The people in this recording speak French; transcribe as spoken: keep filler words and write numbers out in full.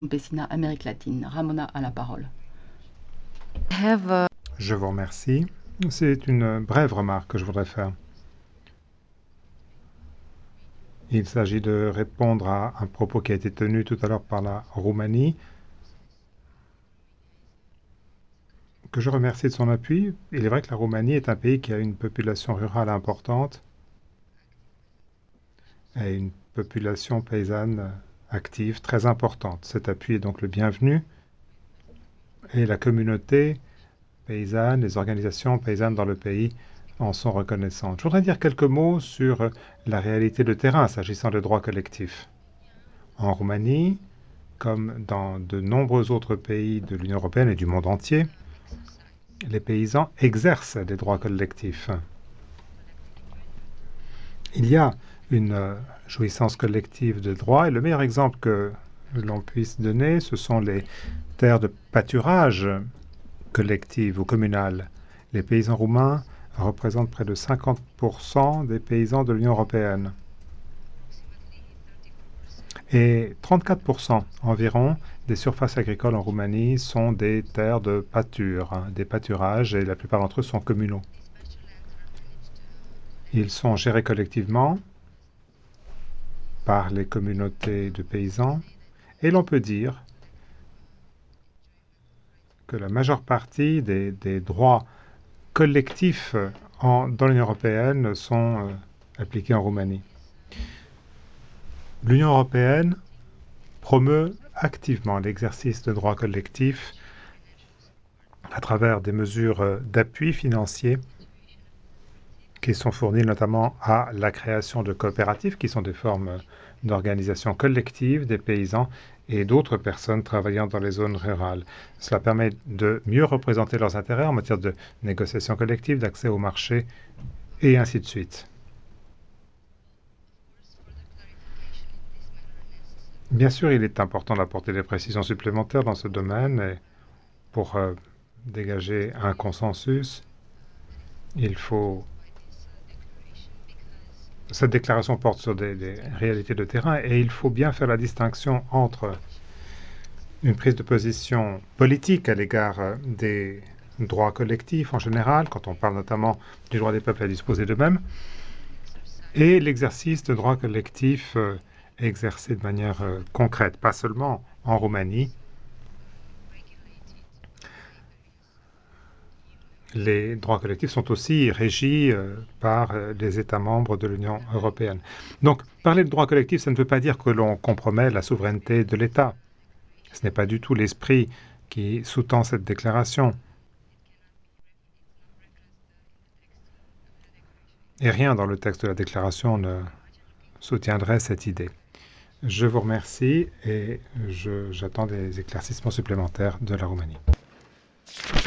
Campesina Amérique latine. Ramona a la parole. have a... Je vous remercie. C'est une brève remarque que je voudrais faire. Il s'agit de répondre à un propos qui a été tenu tout à l'heure par la Roumanie, que je remercie de son appui. Il est vrai que la Roumanie est un pays qui a une population rurale importante et une population paysanne active très importante. Cet appui est donc le bienvenu et la communauté paysanne, les organisations paysannes dans le pays en sont reconnaissantes. Je voudrais dire quelques mots sur la réalité de terrain s'agissant des droits collectifs. En Roumanie, comme dans de nombreux autres pays de l'Union européenne et du monde entier, les paysans exercent des droits collectifs. Il y a une euh, jouissance collective de droits et le meilleur exemple que l'on puisse donner, ce sont les terres de pâturage collectives ou communales. Les paysans roumains représentent près de cinquante pour cent des paysans de l'Union européenne. Et trente-quatre pour cent environ des surfaces agricoles en Roumanie sont des terres de pâture, hein, des pâturages, et la plupart d'entre eux sont communaux. Ils sont gérés collectivement par les communautés de paysans, et l'on peut dire que la majeure partie des, des droits collectifs en, dans l'Union européenne sont euh, appliqués en Roumanie. L'Union européenne promeut activement l'exercice de droits collectifs à travers des mesures euh, d'appui financier qui sont fournies notamment à la création de coopératives, qui sont des formes d'organisation collective des paysans et d'autres personnes travaillant dans les zones rurales. Cela permet de mieux représenter leurs intérêts en matière de négociation collective, d'accès au marché et ainsi de suite. Bien sûr, il est important d'apporter des précisions supplémentaires dans ce domaine et pour euh, dégager un consensus, il faut cette déclaration porte sur des, des réalités de terrain et il faut bien faire la distinction entre une prise de position politique à l'égard euh, des droits collectifs en général, quand on parle notamment du droit des peuples à disposer d'eux-mêmes, et l'exercice de droits collectifs euh, exercés de manière euh, concrète, pas seulement en Roumanie. Les droits collectifs sont aussi régis euh, par euh, les États membres de l'Union européenne. Donc, parler de droits collectifs, ça ne veut pas dire que l'on compromet la souveraineté de l'État. Ce n'est pas du tout l'esprit qui sous-tend cette déclaration. Et rien dans le texte de la déclaration ne soutiendrait cette idée. Je vous remercie et je, j'attends des éclaircissements supplémentaires de la Roumanie.